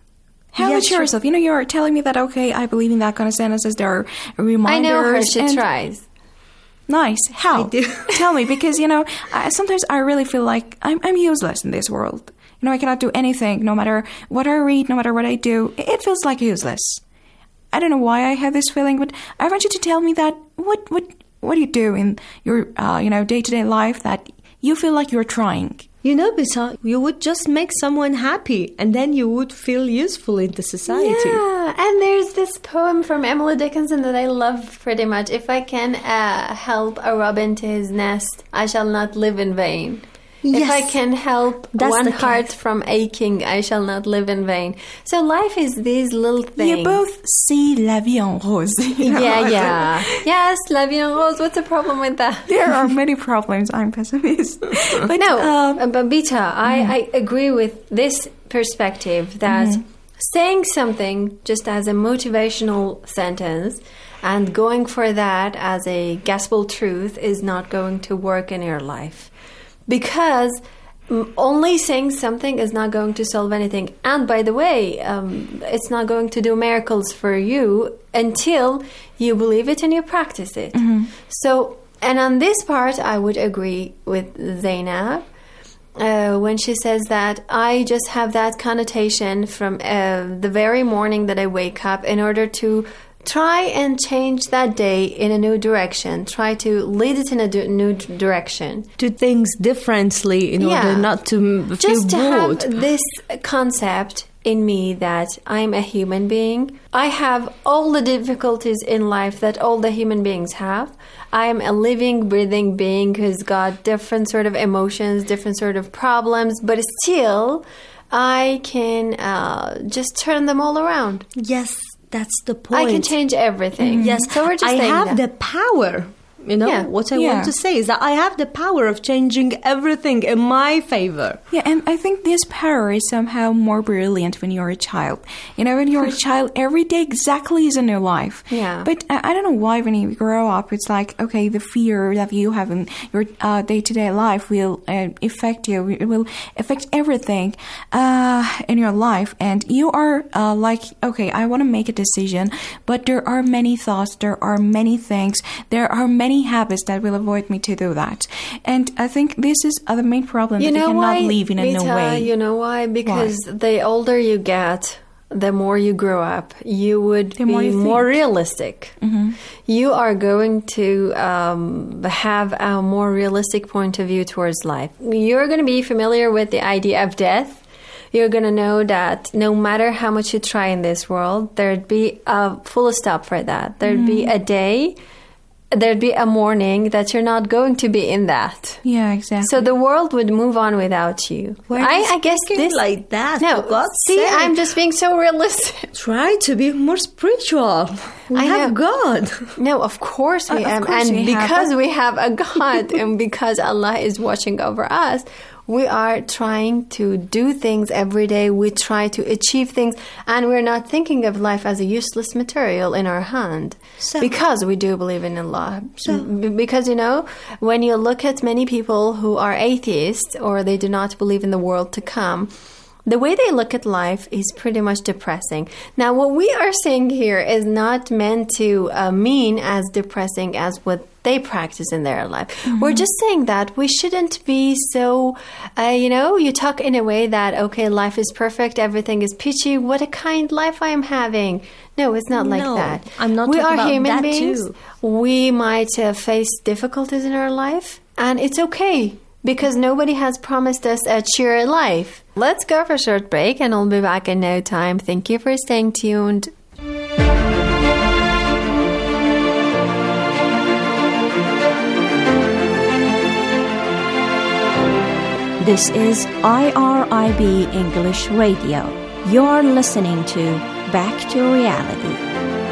How Yes, about sure. yourself? You know, you're telling me that, okay, I believe in that kind of sentences. There are reminders. I know her. She and- tries. Nice. How? I do. Tell me, because, you know, I, sometimes I really feel like I'm, I'm useless in this world. You know, I cannot do anything, no matter what I read, no matter what I do. It, it feels like useless. I don't know why I have this feeling, but I want you to tell me that what what what do you do in your uh, you know day to day life that you feel like you're trying. You know, Bisa, you would just make someone happy, and then you would feel useful in the society. Yeah, and there's this poem from Emily Dickinson that I love pretty much. If I can uh, help a robin to his nest, I shall not live in vain. Yes. If I can help That's one the heart case. from aching, I shall not live in vain. So life is these little things. You both see la vie en rose. you know? Yeah, yeah. Yes, la vie en rose. What's the problem with that? There are many problems. I'm pessimist. But no, um, uh, but Bita, I, I agree with this perspective that Mhm. saying something just as a motivational sentence and going for that as a gospel truth is not going to work in your life. Because mm, only saying something is not going to solve anything. And by the way, um, it's not going to do miracles for you until you believe it and you practice it. So, and on this part, I would agree with Zainab. Uh, when she says that I just have that connotation from uh, the very morning that I wake up in order to try and change that day in a new direction, try to lead it in a do- new d- direction. Do things differently in Yeah. order not to m- feel Just to bored. have this concept in me that I'm a human being. I have all the difficulties in life that all the human beings have. I am a living, breathing being who's got different sort of emotions, different sort of problems, but still I can uh, just turn them all around. Yes, that's the point. I can change everything. Yes, So we're just I saying have that. the power. You know, Yeah. what I Yeah. want to say is that I have the power of changing everything in my favor. Yeah, and I think this power is somehow more brilliant when you're a child. You know, when you're a child, every day exactly is a new life. Yeah. But I, I don't know why when you grow up, it's like, okay, the fear that you have in your uh, day-to-day life will uh, affect you. It will affect everything uh, in your life. And you are uh, like, okay, I want to make a decision, but there are many thoughts, there are many things, there are many any habits that will avoid me to do that. And I think this is uh, the main problem, you that know you cannot why, live in a Mita, new way. You know why? Because why? The older you get, the more you grow up, you would the be more, more realistic. Mm-hmm. You are going to um, have a more realistic point of view towards life. You're going to be familiar with the idea of death. You're going to know that no matter how much you try in this world, there'd be a full stop for that. There'd mm-hmm. be a day, there'd be a morning that you're not going to be in that. Yeah, exactly. So the world would move on without you. I, I guess this like that. No, see, sake. I'm just being so realistic. Try to be more spiritual. We I have know. God. No, of course we uh, am, course and we because have. we have a God, and because Allah is watching over us, we are trying to do things every day. We try to achieve things, and we're not thinking of life as a useless material in our hand so, because we do believe in Allah. So, because, you know, when you look at many people who are atheists or they do not believe in the world to come, the way they look at life is pretty much depressing. Now, what we are saying here is not meant to uh, mean as depressing as what they practice in their life. Mm-hmm. We're just saying that we shouldn't be so, uh, you know, you talk in a way that, okay, life is perfect, everything is peachy, what a kind life I am having. No, it's not like no, that. I'm not we talking are about human that beings. Too. We might uh, face difficulties in our life, and it's okay. Because nobody has promised us a cheery life. Let's go for a short break, and I'll be back in no time. Thank you for staying tuned. This is I R I B English Radio. You're listening to Back to Reality.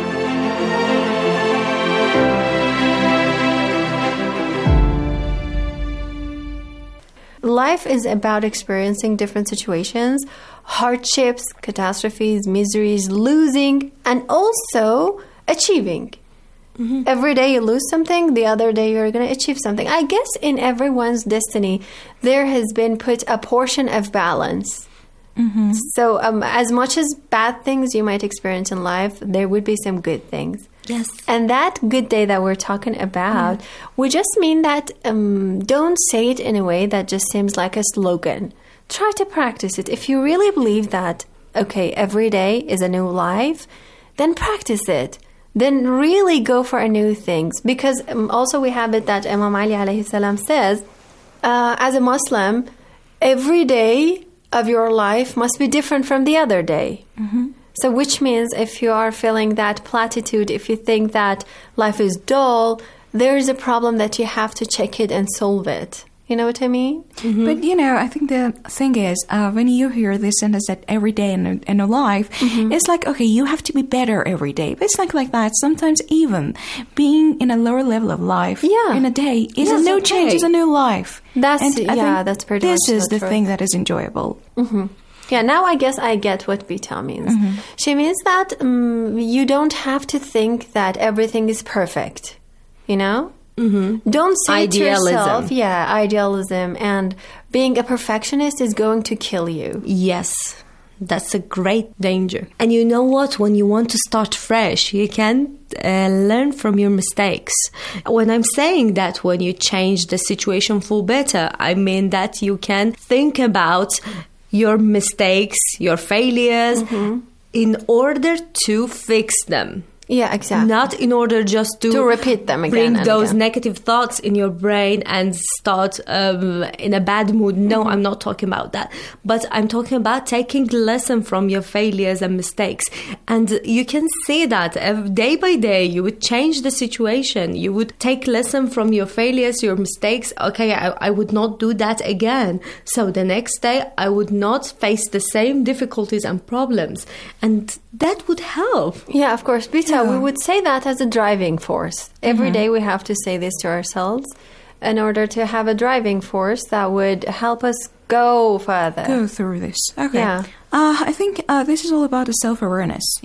Life is about experiencing different situations, hardships, catastrophes, miseries, losing, and also achieving. Mm-hmm. Every day you lose something, the other day you're going to achieve something. I guess in everyone's destiny, there has been put a portion of balance. Mm-hmm. So um, as much as bad things you might experience in life, there would be some good things. Yes. And that good day that we're talking about, mm. we just mean that um, don't say it in a way that just seems like a slogan. Try to practice it. If you really believe that, okay, every day is a new life, then practice it. Then really go for a new things. Because um, also we have it that Imam Ali alayhi salam says, uh, as a Muslim, every day of your life must be different from the other day. Mm-hmm. So which means if you are feeling that platitude, if you think that life is dull, there is a problem that you have to check it and solve it. You know what I mean? Mm-hmm. But, you know, I think the thing is, uh, when you hear this sentence that every day in a, in a life, mm-hmm. it's like, okay, you have to be better every day. But it's not like that. Sometimes even being in a lower level of life yeah. in a day is yes, a new okay. change, is a new life. That's, and yeah, that's pretty this much is the true. thing that is enjoyable. Mm-hmm. Yeah, now I guess I get what Bita means. Mm-hmm. She means that um, you don't have to think that everything is perfect, you know? Mm-hmm. Don't say idealism. To yourself, yeah, idealism, and being a perfectionist is going to kill you. Yes, that's a great danger. And you know what? When you want to start fresh, you can uh, learn from your mistakes. When I'm saying that when you change the situation for better, I mean that you can think about your mistakes, your failures, mm-hmm. in order to fix them. Yeah, exactly. Not in order just to, to repeat them again. Bring and those again. negative thoughts in your brain and start um, in a bad mood. No, mm-hmm. I'm not talking about that. But I'm talking about taking lesson from your failures and mistakes. And you can see that every, day by day, you would change the situation. You would take lesson from your failures, your mistakes. Okay, I, I would not do that again. So the next day, I would not face the same difficulties and problems. And that would help. Yeah, of course. Bita, yeah. we would say that as a driving force. Every mm-hmm. day we have to say this to ourselves in order to have a driving force that would help us go further. Go through this. Okay. Yeah. Uh, I think uh, this is all about the self-awareness.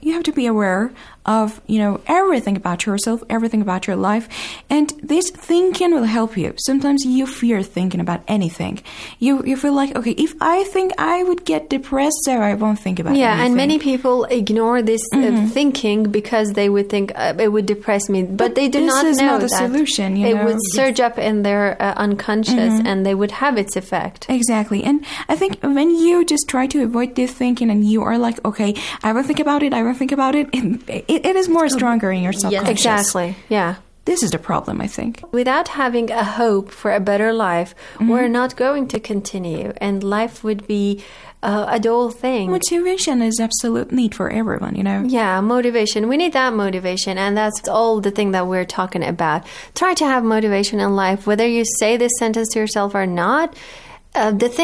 you have to be aware of, you know, everything about yourself, everything about your life. And this thinking will help you. Sometimes you fear thinking about anything. You you feel like, okay, if I think I would get depressed, so I won't think about yeah, anything. And many people ignore this mm-hmm. uh, thinking because they would think uh, it would depress me. But, but they do this not is know not that a solution, you it know? would surge up in their uh, unconscious mm-hmm. and they would have its effect. Exactly. And I think when you just try to avoid this thinking and you are like, okay, I won't think about it, I won't think about it, it, it, it is more stronger in your subconscious. Yeah, exactly. Yeah. This is the problem, I think. Without having a hope for a better life, mm-hmm. we're not going to continue, and life would be uh, a dull thing. Motivation is absolute need for everyone, you know? Yeah, motivation. We need that motivation, and that's all the thing that we're talking about. Try to have motivation in life, whether you say this sentence to yourself or not. Uh, the thing